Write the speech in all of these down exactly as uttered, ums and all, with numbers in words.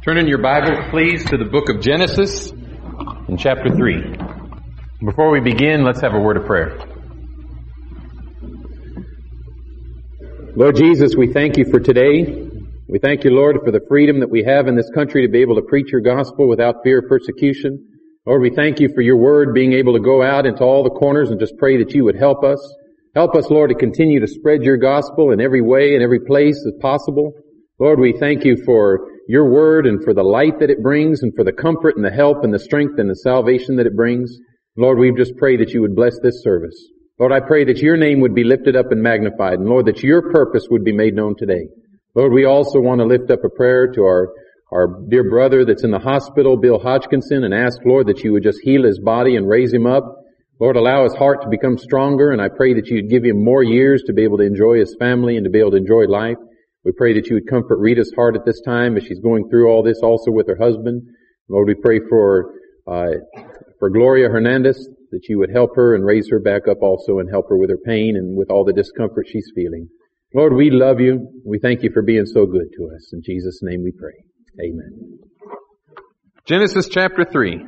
Turn in your Bible, please, to the book of Genesis in chapter three. Before we begin, let's have a word of prayer. Lord Jesus, we thank you for today. We thank you, Lord, for the freedom that we have in this country to be able to preach your gospel without fear of persecution. Lord, we thank you for your word being able to go out into all the corners and just pray that you would help us. Help us, Lord, to continue to spread your gospel in every way, in every place as possible. Lord, we thank you for your word and for the light that it brings and for the comfort and the help and the strength and the salvation that it brings. Lord, we just pray that you would bless this service. Lord, I pray that your name would be lifted up and magnified, and Lord, that your purpose would be made known today. Lord, we also want to lift up a prayer to our, our dear brother that's in the hospital, Bill Hodgkinson, and ask, Lord, that you would just heal his body and raise him up. Lord, allow his heart to become stronger, and I pray that you'd give him more years to be able to enjoy his family and to be able to enjoy life. We pray that you would comfort Rita's heart at this time as she's going through all this also with her husband. Lord, we pray for, uh, for Gloria Hernandez, that you would help her and raise her back up also and help her with her pain and with all the discomfort she's feeling. Lord, we love you. We thank you for being so good to us. In Jesus' name we pray. Amen. Genesis chapter three.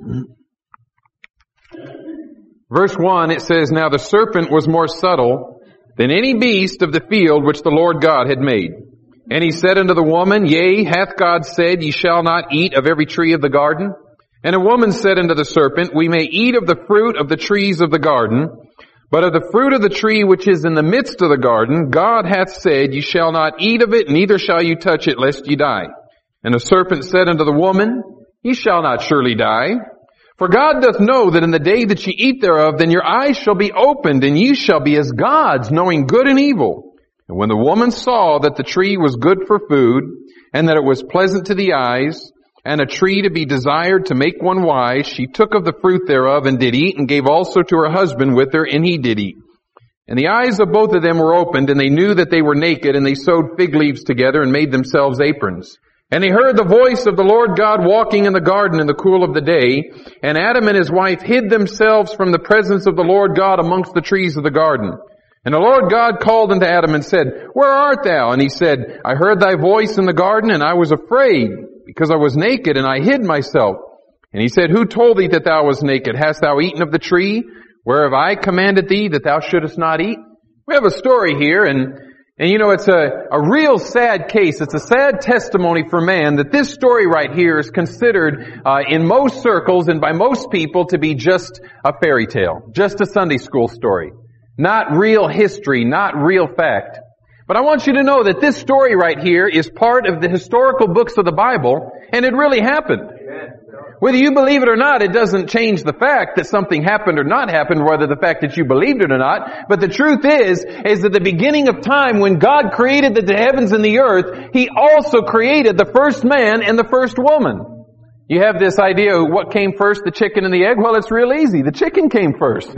Verse one, it says, "Now the serpent was more subtle than any beast of the field which the Lord God had made. And he said unto the woman, Yea, hath God said, Ye shall not eat of every tree of the garden? And a woman said unto the serpent, We may eat of the fruit of the trees of the garden, but of the fruit of the tree which is in the midst of the garden, God hath said, Ye shall not eat of it, neither shall you touch it, lest ye die. And the serpent said unto the woman, Ye shall not surely die. For God doth know that in the day that ye eat thereof, then your eyes shall be opened, and ye shall be as gods, knowing good and evil. And when the woman saw that the tree was good for food, and that it was pleasant to the eyes, and a tree to be desired to make one wise, she took of the fruit thereof, and did eat, and gave also to her husband with her, and he did eat. And the eyes of both of them were opened, and they knew that they were naked, and they sewed fig leaves together, and made themselves aprons. And they heard the voice of the Lord God walking in the garden in the cool of the day. And Adam and his wife hid themselves from the presence of the Lord God amongst the trees of the garden. And the Lord God called unto Adam and said, Where art thou? And he said, I heard thy voice in the garden, and I was afraid, because I was naked, and I hid myself. And he said, Who told thee that thou wast naked? Hast thou eaten of the tree whereof I commanded thee that thou shouldest not eat? We have a story here, and And you know, it's a, a real sad case. It's a sad testimony for man that this story right here is considered uh, in most circles and by most people to be just a fairy tale, just a Sunday school story. Not real history, not real fact. But I want you to know that this story right here is part of the historical books of the Bible, and it really happened. Whether you believe it or not, it doesn't change the fact that something happened or not happened, whether the fact that you believed it or not. But the truth is, is at the beginning of time, when God created the heavens and the earth, He also created the first man and the first woman. You have this idea of what came first, the chicken and the egg? Well, it's real easy. The chicken came first.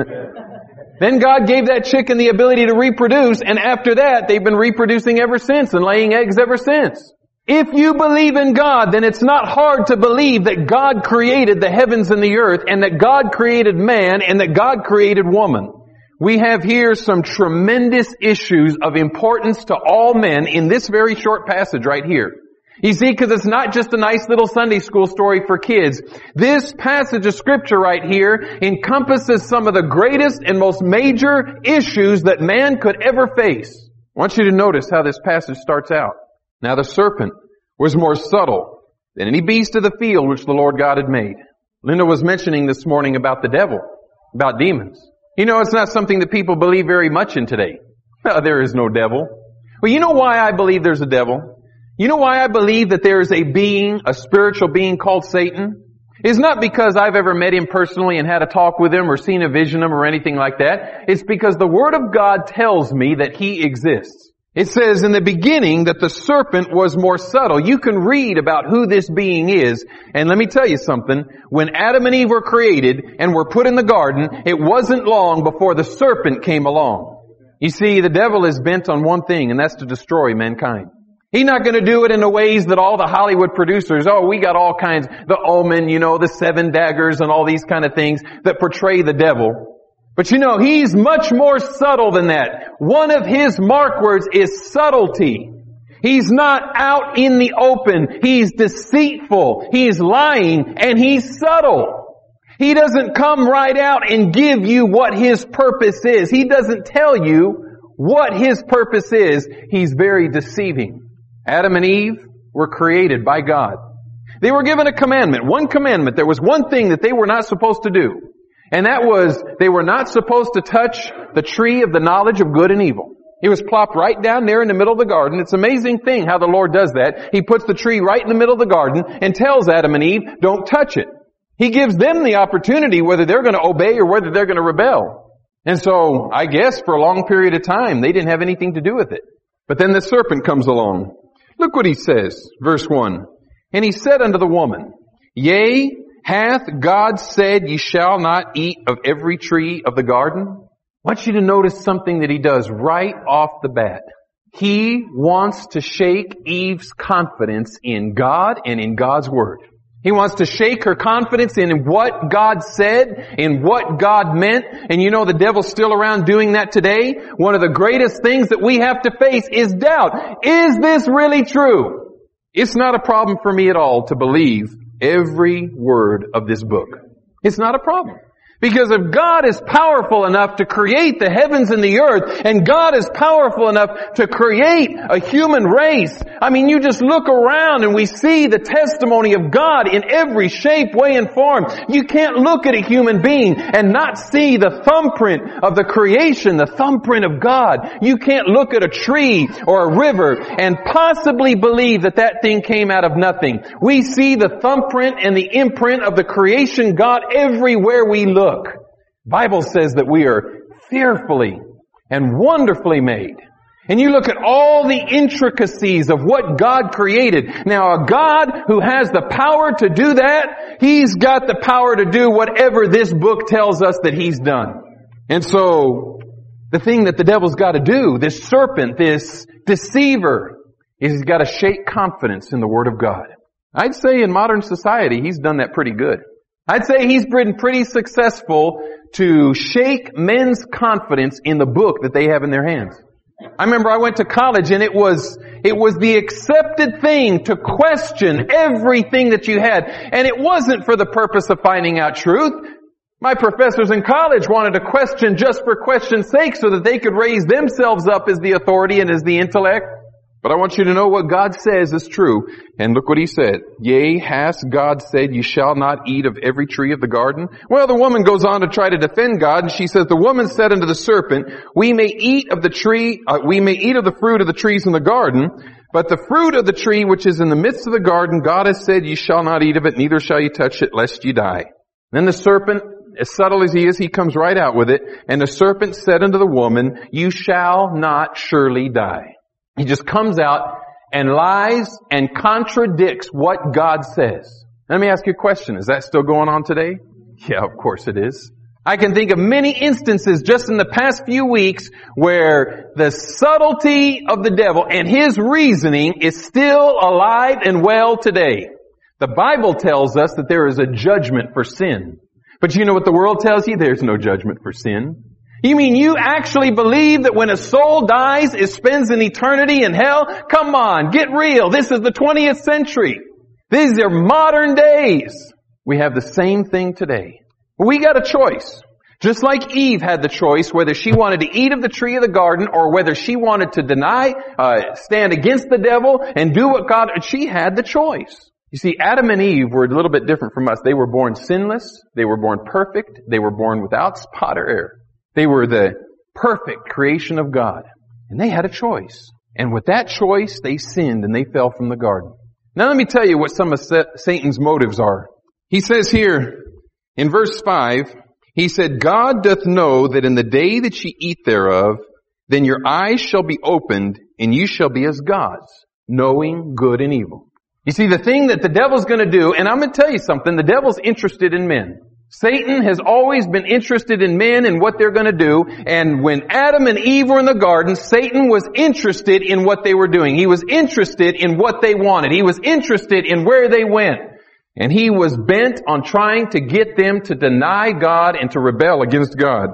Then God gave that chicken the ability to reproduce, and after that, they've been reproducing ever since and laying eggs ever since. If you believe in God, then it's not hard to believe that God created the heavens and the earth, and that God created man, and that God created woman. We have here some tremendous issues of importance to all men in this very short passage right here. You see, because it's not just a nice little Sunday school story for kids. This passage of Scripture right here encompasses some of the greatest and most major issues that man could ever face. I want you to notice how this passage starts out. Now the serpent was more subtle than any beast of the field which the Lord God had made. Linda was mentioning this morning about the devil, about demons. You know, it's not something that people believe very much in today. Well, there is no devil. Well, you know why I believe there's a devil? You know why I believe that there is a being, a spiritual being called Satan? It's not because I've ever met him personally and had a talk with him or seen a vision of him or anything like that. It's because the Word of God tells me that he exists. It says in the beginning that the serpent was more subtle. You can read about who this being is. And let me tell you something. When Adam and Eve were created and were put in the garden, it wasn't long before the serpent came along. You see, the devil is bent on one thing, and that's to destroy mankind. He's not going to do it in the ways that all the Hollywood producers, oh, we got all kinds, the Omen, you know, the Seven Daggers and all these kind of things that portray the devil. But you know, he's much more subtle than that. One of his mark words is subtlety. He's not out in the open. He's deceitful. He's lying, and he's subtle. He doesn't come right out and give you what his purpose is. He doesn't tell you what his purpose is. He's very deceiving. Adam and Eve were created by God. They were given a commandment, one commandment. There was one thing that they were not supposed to do. And that was, they were not supposed to touch the tree of the knowledge of good and evil. It was plopped right down there in the middle of the garden. It's an amazing thing how the Lord does that. He puts the tree right in the middle of the garden and tells Adam and Eve, don't touch it. He gives them the opportunity whether they're going to obey or whether they're going to rebel. And so, I guess for a long period of time, they didn't have anything to do with it. But then the serpent comes along. Look what he says, verse one. And he said unto the woman, Yea, hath God said, Ye shall not eat of every tree of the garden? I want you to notice something that he does right off the bat. He wants to shake Eve's confidence in God and in God's Word. He wants to shake her confidence in what God said, in what God meant. And you know the devil's still around doing that today. One of the greatest things that we have to face is doubt. Is this really true? It's not a problem for me at all to believe every word of this book. It's not a problem. Because if God is powerful enough to create the heavens and the earth, and God is powerful enough to create a human race, I mean, you just look around and we see the testimony of God in every shape, way, and form. You can't look at a human being and not see the thumbprint of the creation, the thumbprint of God. You can't look at a tree or a river and possibly believe that that thing came out of nothing. We see the thumbprint and the imprint of the creation God everywhere we look. Bible says that we are fearfully and wonderfully made. And you look at all the intricacies of what God created. Now, a God who has the power to do that, He's got the power to do whatever this book tells us that He's done. And so, the thing that the devil's got to do, this serpent, this deceiver, is he's got to shake confidence in the Word of God. I'd say in modern society, he's done that pretty good. I'd say he's been pretty successful to shake men's confidence in the book that they have in their hands. I remember I went to college and it was, it was the accepted thing to question everything that you had. And it wasn't for the purpose of finding out truth. My professors in college wanted to question just for question's sake so that they could raise themselves up as the authority and as the intellect. But I want you to know what God says is true. And look what He said. Yea, hath God said, Ye shall not eat of every tree of the garden? Well, the woman goes on to try to defend God, and she says, The woman said unto the serpent, We may eat of the tree, uh, we may eat of the fruit of the trees in the garden, but the fruit of the tree which is in the midst of the garden, God has said, Ye shall not eat of it, neither shall ye touch it, lest ye die. Then the serpent, as subtle as he is, he comes right out with it. And the serpent said unto the woman, You shall not surely die. He just comes out and lies and contradicts what God says. Let me ask you a question. Is that still going on today? Yeah, of course it is. I can think of many instances just in the past few weeks where the subtlety of the devil and his reasoning is still alive and well today. The Bible tells us that there is a judgment for sin. But you know what the world tells you? There's no judgment for sin. You mean you actually believe that when a soul dies, it spends an eternity in hell? Come on, get real. This is the twentieth century. These are modern days. We have the same thing today. We got a choice. Just like Eve had the choice whether she wanted to eat of the tree of the garden or whether she wanted to deny, uh, stand against the devil and do what God, she had the choice. You see, Adam and Eve were a little bit different from us. They were born sinless. They were born perfect. They were born without spot or error. They were the perfect creation of God. And they had a choice. And with that choice, they sinned and they fell from the garden. Now let me tell you what some of Satan's motives are. He says here in verse five, he said, God doth know that in the day that ye eat thereof, then your eyes shall be opened and you shall be as gods, knowing good and evil. You see, the thing that the devil's going to do, and I'm going to tell you something, the devil's interested in men. Satan has always been interested in men and what they're going to do. And when Adam and Eve were in the garden, Satan was interested in what they were doing. He was interested in what they wanted. He was interested in where they went. And he was bent on trying to get them to deny God and to rebel against God.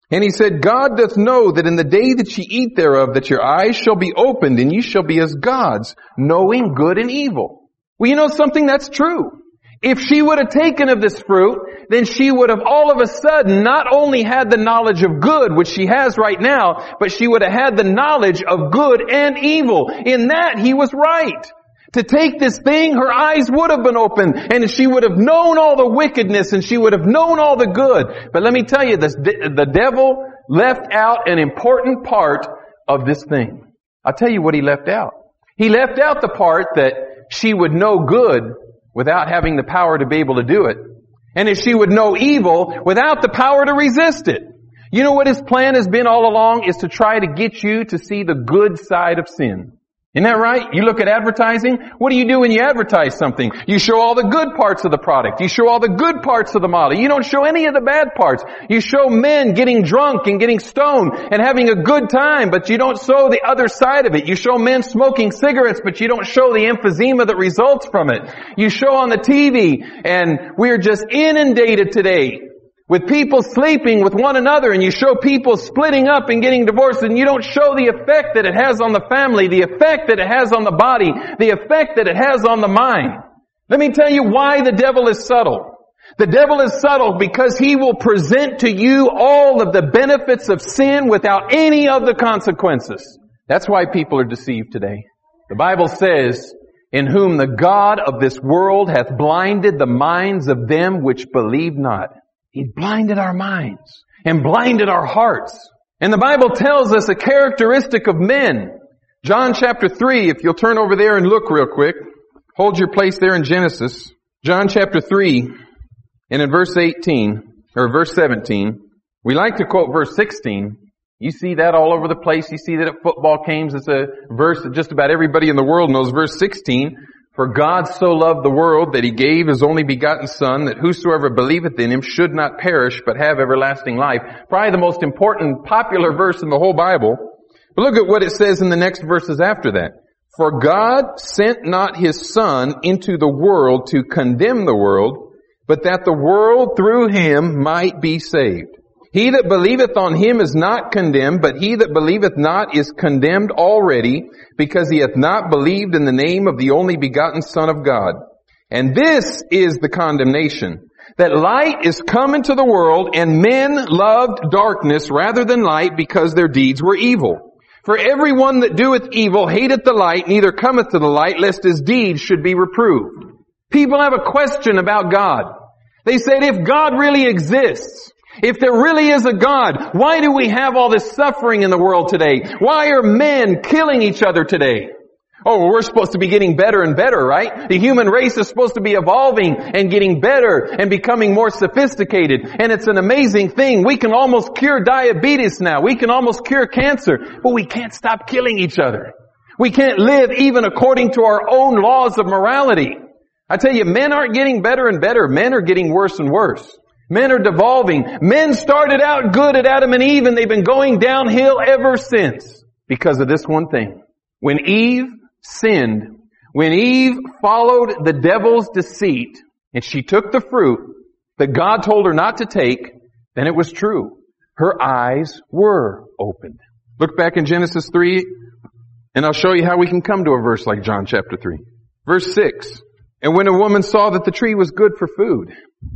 And he said, God doth know that in the day that ye eat thereof, that your eyes shall be opened, and ye shall be as gods, knowing good and evil. Well, you know something? That's true. If she would have taken of this fruit, then she would have all of a sudden not only had the knowledge of good, which she has right now, but she would have had the knowledge of good and evil. In that, he was right. To take this thing, her eyes would have been open, and she would have known all the wickedness, and she would have known all the good. But let me tell you, this, the devil left out an important part of this thing. I'll tell you what he left out. He left out the part that she would know good without having the power to be able to do it. And if she would know evil without the power to resist it. You know what his plan has been all along? Is to try to get you to see the good side of sin. Isn't that right? You look at advertising. What do you do when you advertise something? You show all the good parts of the product. You show all the good parts of the model. You don't show any of the bad parts. You show men getting drunk and getting stoned and having a good time, but you don't show the other side of it. You show men smoking cigarettes, but you don't show the emphysema that results from it. You show on the T V, and we're just inundated today with people sleeping with one another, and you show people splitting up and getting divorced, and you don't show the effect that it has on the family, the effect that it has on the body, the effect that it has on the mind. Let me tell you why the devil is subtle. The devil is subtle because he will present to you all of the benefits of sin without any of the consequences. That's why people are deceived today. The Bible says, in whom the God of this world hath blinded the minds of them which believe not. He blinded our minds and blinded our hearts. And the Bible tells us a characteristic of men. John chapter three, if you'll turn over there and look real quick. Hold your place there in Genesis. John chapter three, and in verse eighteen, or verse seventeen, we like to quote verse sixteen. You see that all over the place. You see that at football games. It's a verse that just about everybody in the world knows. Verse sixteen. For God so loved the world that he gave his only begotten Son, that whosoever believeth in him should not perish, but have everlasting life. Probably the most important, popular verse in the whole Bible. But look at what it says in the next verses after that. For God sent not his Son into the world to condemn the world, but that the world through him might be saved. He that believeth on him is not condemned, but he that believeth not is condemned already, because he hath not believed in the name of the only begotten Son of God. And this is the condemnation, that light is come into the world, and men loved darkness rather than light, because their deeds were evil. For every one that doeth evil hateth the light, neither cometh to the light, lest his deeds should be reproved. People have a question about God. They said, if God really exists, if there really is a God, why do we have all this suffering in the world today? Why are men killing each other today? Oh, well, we're supposed to be getting better and better, right? The human race is supposed to be evolving and getting better and becoming more sophisticated. And it's an amazing thing. We can almost cure diabetes now. We can almost cure cancer. But we can't stop killing each other. We can't live even according to our own laws of morality. I tell you, men aren't getting better and better. Men are getting worse and worse. Men are devolving. Men started out good at Adam and Eve, and they've been going downhill ever since because of this one thing. When Eve sinned, when Eve followed the devil's deceit, and she took the fruit that God told her not to take, then it was true. Her eyes were opened. Look back in Genesis three, and I'll show you how we can come to a verse like John chapter three. Verse six. And when a woman saw that the tree was good for food,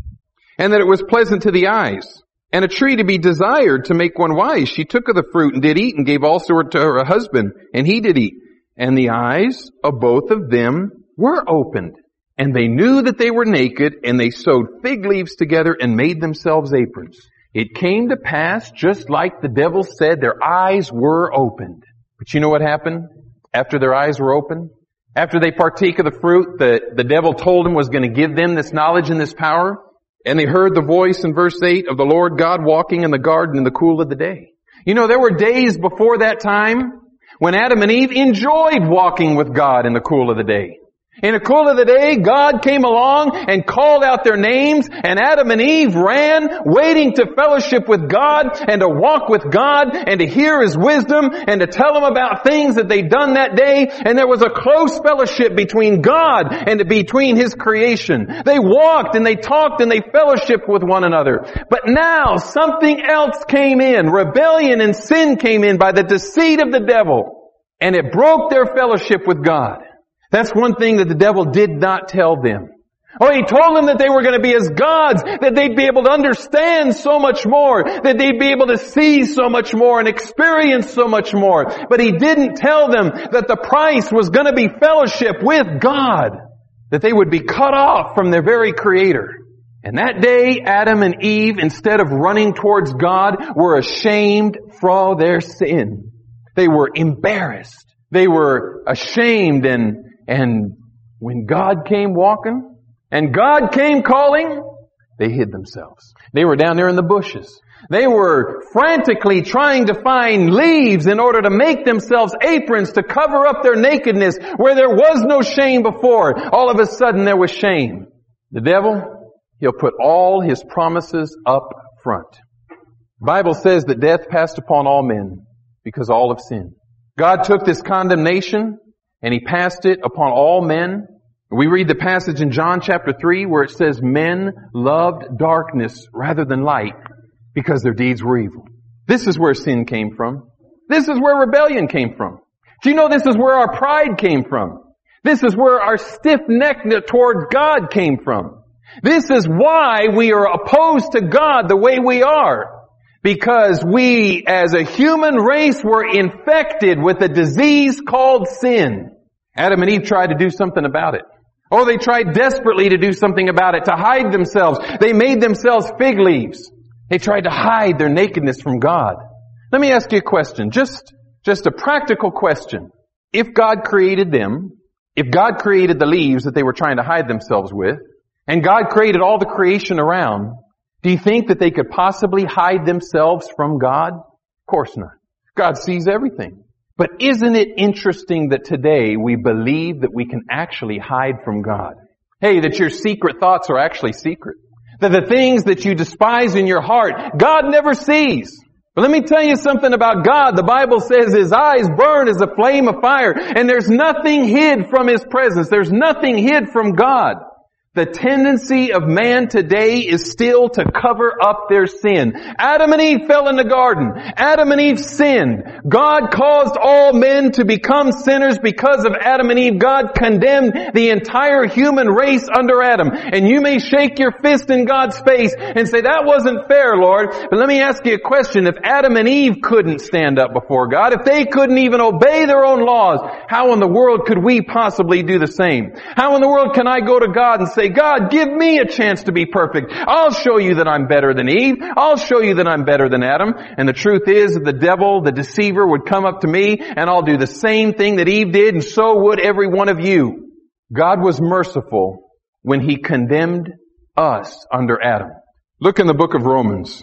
and that it was pleasant to the eyes, and a tree to be desired to make one wise, she took of the fruit and did eat, and gave also to her husband, and he did eat. And the eyes of both of them were opened, and they knew that they were naked, and they sewed fig leaves together and made themselves aprons. It came to pass, just like the devil said, their eyes were opened. But you know what happened after their eyes were opened? After they partake of the fruit that the devil told them was going to give them this knowledge and this power, and they heard the voice in verse eight of the Lord God walking in the garden in the cool of the day. You know, there were days before that time when Adam and Eve enjoyed walking with God in the cool of the day. In the cool of the day, God came along and called out their names, and Adam and Eve ran, waiting to fellowship with God and to walk with God and to hear His wisdom and to tell Him about things that they'd done that day. And there was a close fellowship between God and between His creation. They walked and they talked and they fellowshiped with one another. But now something else came in. Rebellion and sin came in by the deceit of the devil, and it broke their fellowship with God. That's one thing that the devil did not tell them. Oh, he told them that they were going to be as gods, that they'd be able to understand so much more, that they'd be able to see so much more and experience so much more. But he didn't tell them that the price was going to be fellowship with God, that they would be cut off from their very Creator. And that day, Adam and Eve, instead of running towards God, were ashamed for their sin. They were embarrassed. They were ashamed, and And when God came walking and God came calling, they hid themselves. They were down there in the bushes. They were frantically trying to find leaves in order to make themselves aprons to cover up their nakedness where there was no shame before. All of a sudden there was shame. The devil, he'll put all his promises up front. The Bible says that death passed upon all men because all have sinned. God took this condemnation and He passed it upon all men. We read the passage in John chapter three where it says, men loved darkness rather than light because their deeds were evil. This is where sin came from. This is where rebellion came from. Do you know this is where our pride came from? This is where our stiff-necked toward God came from. This is why we are opposed to God the way we are. Because we, as a human race, were infected with a disease called sin. Adam and Eve tried to do something about it. Oh, they tried desperately to do something about it, to hide themselves. They made themselves fig leaves. They tried to hide their nakedness from God. Let me ask you a question, just, just a practical question. If God created them, if God created the leaves that they were trying to hide themselves with, and God created all the creation around, do you think that they could possibly hide themselves from God? Of course not. God sees everything. But isn't it interesting that today we believe that we can actually hide from God? Hey, that your secret thoughts are actually secret. That the things that you despise in your heart, God never sees. But let me tell you something about God. The Bible says His eyes burn as a flame of fire, and there's nothing hid from His presence. There's nothing hid from God. The tendency of man today is still to cover up their sin. Adam and Eve fell in the garden. Adam and Eve sinned. God caused all men to become sinners because of Adam and Eve. God condemned the entire human race under Adam. And you may shake your fist in God's face and say, that wasn't fair, Lord. But let me ask you a question. If Adam and Eve couldn't stand up before God, if they couldn't even obey their own laws, how in the world could we possibly do the same? How in the world can I go to God and say, God, give me a chance to be perfect. I'll show you that I'm better than Eve. I'll show you that I'm better than Adam. And the truth is that the devil, the deceiver, would come up to me and I'll do the same thing that Eve did, and so would every one of you. God was merciful when He condemned us under Adam. Look in the book of Romans.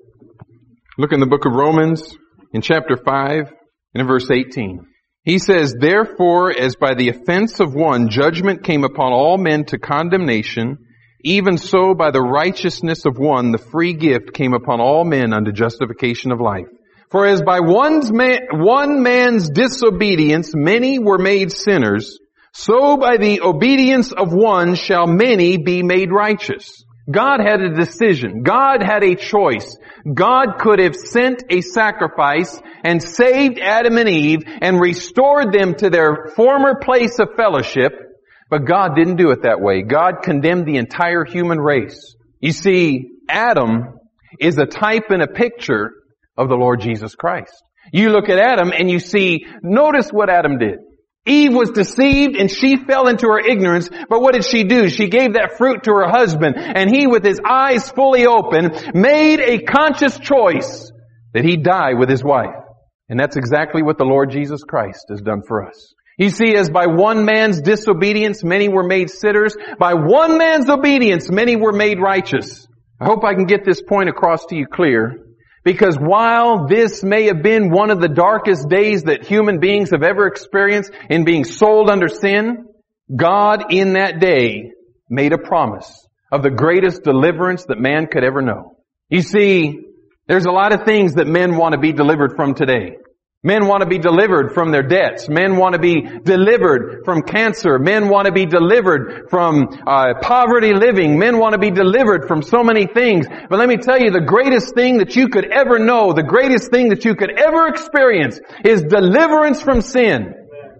Look in the book of Romans in chapter five and in verse eighteen. He says, therefore, as by the offense of one judgment came upon all men to condemnation, even so by the righteousness of one the free gift came upon all men unto justification of life. For as by one's man, one man's disobedience many were made sinners, so by the obedience of one shall many be made righteous. God had a decision. God had a choice. God could have sent a sacrifice and saved Adam and Eve and restored them to their former place of fellowship, but God didn't do it that way. God condemned the entire human race. You see, Adam is a type and a picture of the Lord Jesus Christ. You look at Adam and you see, notice what Adam did. Eve was deceived and she fell into her ignorance, but what did she do? She gave that fruit to her husband, and he, with his eyes fully open, made a conscious choice that he'd die with his wife. And that's exactly what the Lord Jesus Christ has done for us. You see, as by one man's disobedience many were made sinners, by one man's obedience many were made righteous. I hope I can get this point across to you clear. Because while this may have been one of the darkest days that human beings have ever experienced in being sold under sin, God in that day made a promise of the greatest deliverance that man could ever know. You see, there's a lot of things that men want to be delivered from today. Men want to be delivered from their debts. Men want to be delivered from cancer. Men want to be delivered from uh, poverty living. Men want to be delivered from so many things. But let me tell you, the greatest thing that you could ever know, the greatest thing that you could ever experience is deliverance from sin.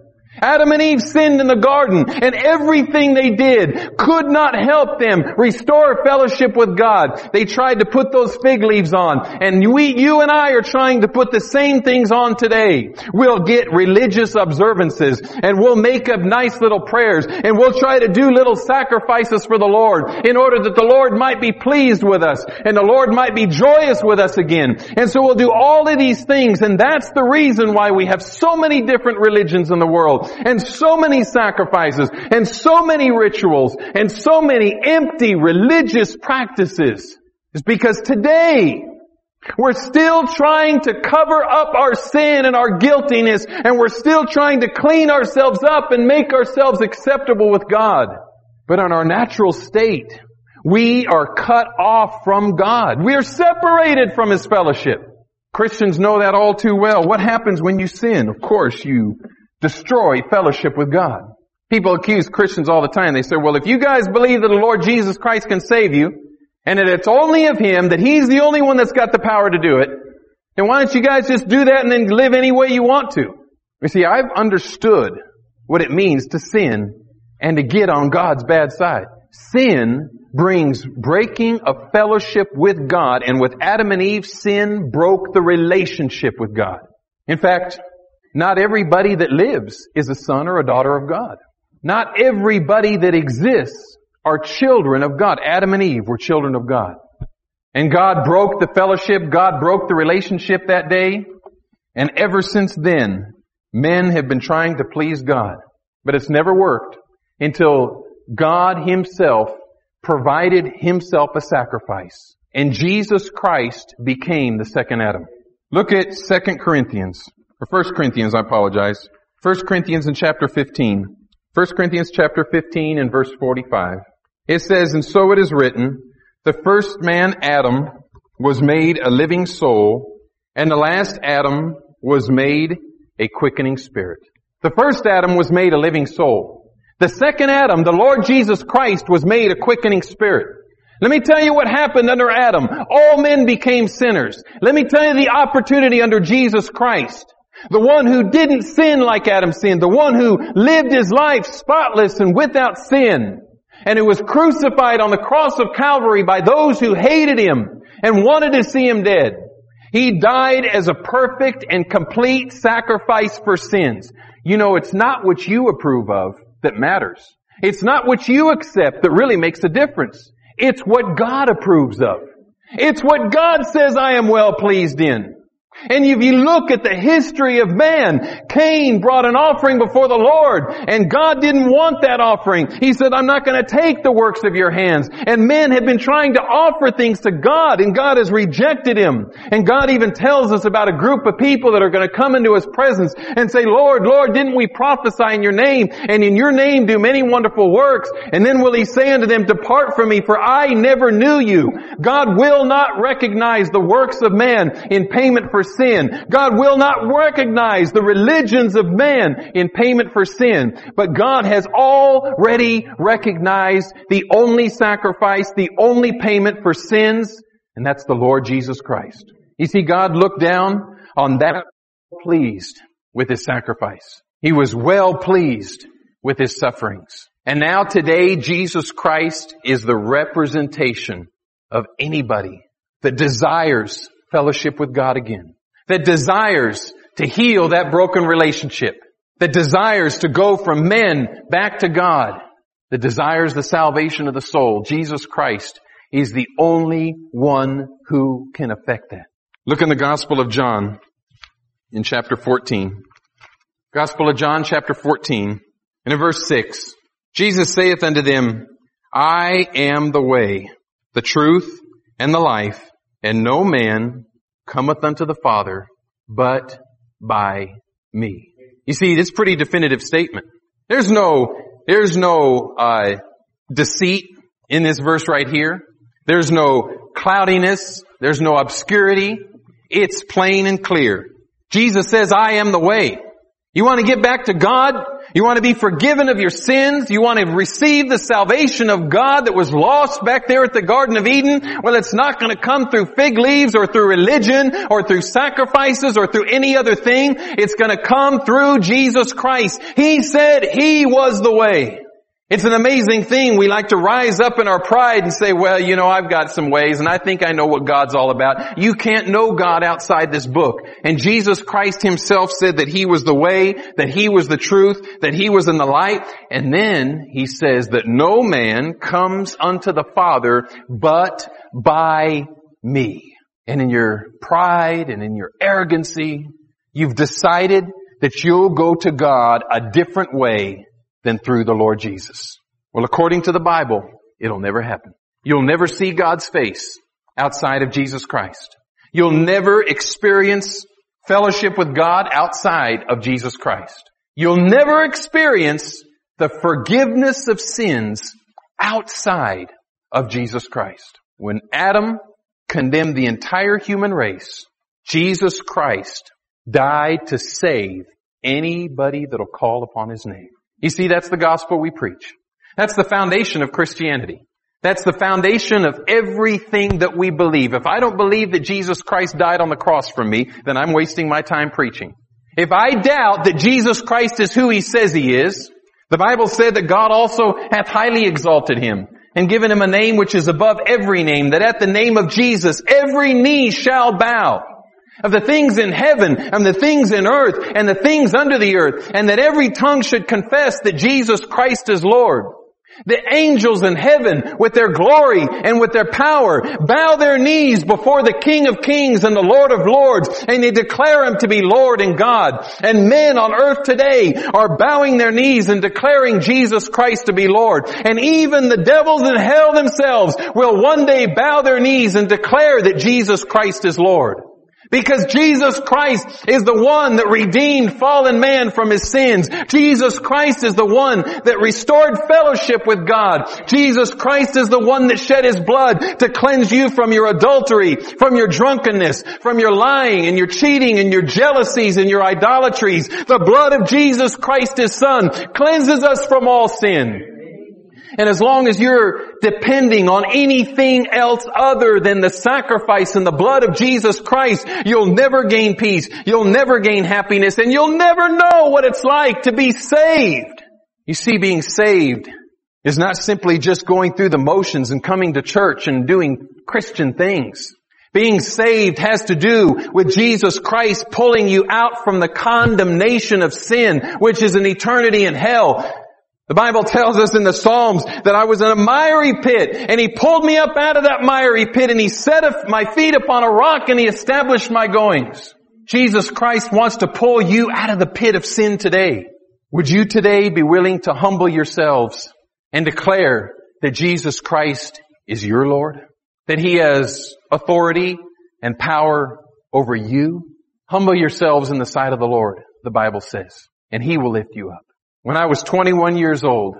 Adam and Eve sinned in the garden, and everything they did could not help them restore fellowship with God. They tried to put those fig leaves on, and we, you and I are trying to put the same things on today. We'll get religious observances, and we'll make up nice little prayers, and we'll try to do little sacrifices for the Lord in order that the Lord might be pleased with us, and the Lord might be joyous with us again. And so we'll do all of these things, and that's the reason why we have so many different religions in the world. And so many sacrifices, and so many rituals, and so many empty religious practices. It's because today, we're still trying to cover up our sin and our guiltiness, and we're still trying to clean ourselves up and make ourselves acceptable with God. But in our natural state, we are cut off from God. We are separated from His fellowship. Christians know that all too well. What happens when you sin? Of course, you destroy fellowship with God. People accuse Christians all the time. They say, well, if you guys believe that the Lord Jesus Christ can save you, and that it's only of Him, that He's the only one that's got the power to do it, then why don't you guys just do that and then live any way you want to? You see, I've understood what it means to sin and to get on God's bad side. Sin brings breaking of fellowship with God, and with Adam and Eve, sin broke the relationship with God. In fact, not everybody that lives is a son or a daughter of God. Not everybody that exists are children of God. Adam and Eve were children of God. And God broke the fellowship. God broke the relationship that day. And ever since then, men have been trying to please God. But it's never worked until God Himself provided Himself a sacrifice. And Jesus Christ became the second Adam. Look at Second Corinthians. Or First Corinthians, I apologize. First Corinthians in chapter fifteen. First Corinthians chapter fifteen and verse forty-five. It says, and so it is written, the first man, Adam, was made a living soul, and the last Adam was made a quickening spirit. The first Adam was made a living soul. The second Adam, the Lord Jesus Christ, was made a quickening spirit. Let me tell you what happened under Adam. All men became sinners. Let me tell you the opportunity under Jesus Christ. The one who didn't sin like Adam sinned. The one who lived his life spotless and without sin. And who was crucified on the cross of Calvary by those who hated Him and wanted to see Him dead. He died as a perfect and complete sacrifice for sins. You know, it's not what you approve of that matters. It's not what you accept that really makes a difference. It's what God approves of. It's what God says I am well pleased in. And if you look at the history of man, Cain brought an offering before the Lord, and God didn't want that offering. He said, I'm not going to take the works of your hands. And men have been trying to offer things to God, and God has rejected him. And God even tells us about a group of people that are going to come into His presence and say, Lord, Lord, didn't we prophesy in your name, and in your name do many wonderful works? And then will He say unto them, depart from me, for I never knew you. God will not recognize the works of man in payment for sin. God will not recognize the religions of man in payment for sin. But God has already recognized the only sacrifice, the only payment for sins, and that's the Lord Jesus Christ. You see, God looked down on that pleased with His sacrifice. He was well pleased with His sufferings. And now today, Jesus Christ is the representation of anybody that desires fellowship with God again, that desires to heal that broken relationship, that desires to go from men back to God, that desires the salvation of the soul. Jesus Christ is the only one who can effect that. Look in the Gospel of John in chapter fourteen. Gospel of John chapter fourteen, and in verse six, Jesus saith unto them, I am the way, the truth, and the life, and no man cometh unto the Father but by me. You see, this is a pretty definitive statement. There's no there's no, uh, deceit in this verse right here. There's no cloudiness. There's no obscurity. It's plain and clear. Jesus says, I am the way. You want to get back to God? You want to be forgiven of your sins? You want to receive the salvation of God that was lost back there at the Garden of Eden? Well, it's not going to come through fig leaves or through religion or through sacrifices or through any other thing. It's going to come through Jesus Christ. He said He was the way. It's an amazing thing. We like to rise up in our pride and say, well, you know, I've got some ways and I think I know what God's all about. You can't know God outside this book. And Jesus Christ Himself said that He was the way, that He was the truth, that He was in the light. And then He says that no man comes unto the Father but by me. And in your pride and in your arrogancy, you've decided that you'll go to God a different way than through the Lord Jesus. Well, according to the Bible, it'll never happen. You'll never see God's face outside of Jesus Christ. You'll never experience fellowship with God outside of Jesus Christ. You'll never experience the forgiveness of sins outside of Jesus Christ. When Adam condemned the entire human race, Jesus Christ died to save anybody that'll call upon His name. You see, that's the gospel we preach. That's the foundation of Christianity. That's the foundation of everything that we believe. If I don't believe that Jesus Christ died on the cross for me, then I'm wasting my time preaching. If I doubt that Jesus Christ is who He says He is, the Bible said that God also hath highly exalted Him and given Him a name which is above every name, that at the name of Jesus every knee shall bow. Of the things in heaven and the things in earth and the things under the earth, and that every tongue should confess that Jesus Christ is Lord. The angels in heaven with their glory and with their power bow their knees before the King of Kings and the Lord of Lords, and they declare Him to be Lord and God. And men on earth today are bowing their knees and declaring Jesus Christ to be Lord. And even the devils in hell themselves will one day bow their knees and declare that Jesus Christ is Lord. Because Jesus Christ is the one that redeemed fallen man from his sins. Jesus Christ is the one that restored fellowship with God. Jesus Christ is the one that shed His blood to cleanse you from your adultery, from your drunkenness, from your lying and your cheating and your jealousies and your idolatries. The blood of Jesus Christ, His Son, cleanses us from all sin. And as long as you're depending on anything else other than the sacrifice and the blood of Jesus Christ, you'll never gain peace, you'll never gain happiness, and you'll never know what it's like to be saved. You see, being saved is not simply just going through the motions and coming to church and doing Christian things. Being saved has to do with Jesus Christ pulling you out from the condemnation of sin, which is an eternity in hell. The Bible tells us in the Psalms that I was in a miry pit, and He pulled me up out of that miry pit, and He set my feet upon a rock, and He established my goings. Jesus Christ wants to pull you out of the pit of sin today. Would you today be willing to humble yourselves and declare that Jesus Christ is your Lord? That He has authority and power over you? Humble yourselves in the sight of the Lord, the Bible says, and He will lift you up. When I was twenty-one years old,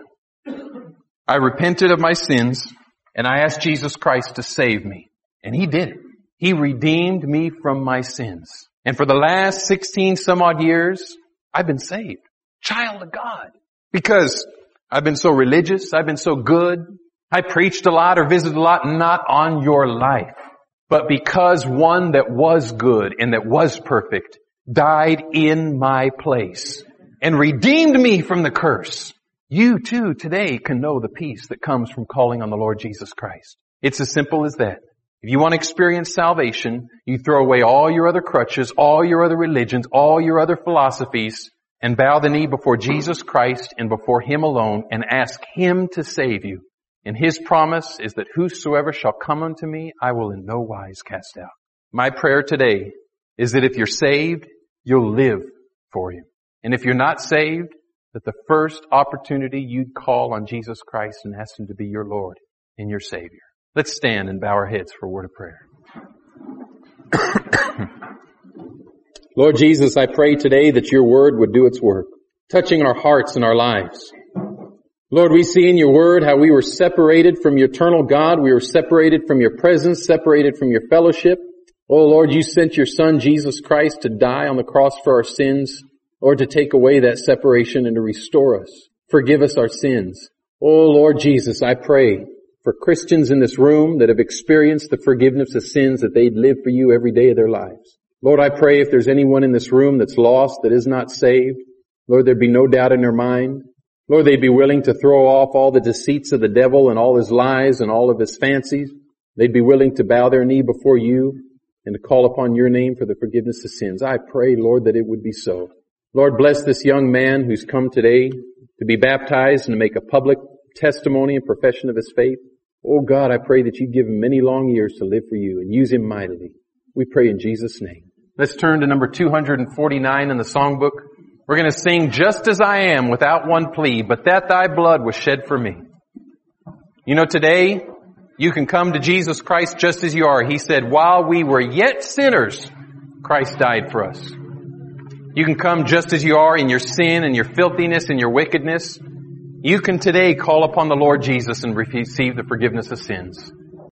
I repented of my sins and I asked Jesus Christ to save me. And He did it. He redeemed me from my sins. And for the last sixteen some odd years, I've been saved. Child of God. Because I've been so religious, I've been so good, I preached a lot or visited a lot, not on your life. But because one that was good and that was perfect died in my place and redeemed me from the curse, you too today can know the peace that comes from calling on the Lord Jesus Christ. It's as simple as that. If you want to experience salvation, you throw away all your other crutches, all your other religions, all your other philosophies, and bow the knee before Jesus Christ and before Him alone and ask Him to save you. And His promise is that whosoever shall come unto me, I will in no wise cast out. My prayer today is that if you're saved, you'll live for Him. And if you're not saved, that the first opportunity you'd call on Jesus Christ and ask Him to be your Lord and your Savior. Let's stand and bow our heads for a word of prayer. Lord Jesus, I pray today that your word would do its work, touching our hearts and our lives. Lord, we see in your word how we were separated from your eternal God. We were separated from your presence, separated from your fellowship. Oh Lord, you sent your Son, Jesus Christ, to die on the cross for our sins, Lord, to take away that separation and to restore us. Forgive us our sins. Oh Lord Jesus, I pray for Christians in this room that have experienced the forgiveness of sins, that they'd live for you every day of their lives. Lord, I pray if there's anyone in this room that's lost, that is not saved, Lord, there'd be no doubt in their mind. Lord, they'd be willing to throw off all the deceits of the devil and all his lies and all of his fancies. They'd be willing to bow their knee before you and to call upon your name for the forgiveness of sins. I pray, Lord, that it would be so. Lord, bless this young man who's come today to be baptized and to make a public testimony and profession of his faith. Oh God, I pray that you give him many long years to live for you and use him mightily. We pray in Jesus' name. Let's turn to number two hundred forty-nine in the songbook. We're going to sing Just As I Am without one plea, but that thy blood was shed for me. You know, today you can come to Jesus Christ just as you are. He said, while we were yet sinners, Christ died for us. You can come just as you are in your sin and your filthiness and your wickedness. You can today call upon the Lord Jesus and receive the forgiveness of sins.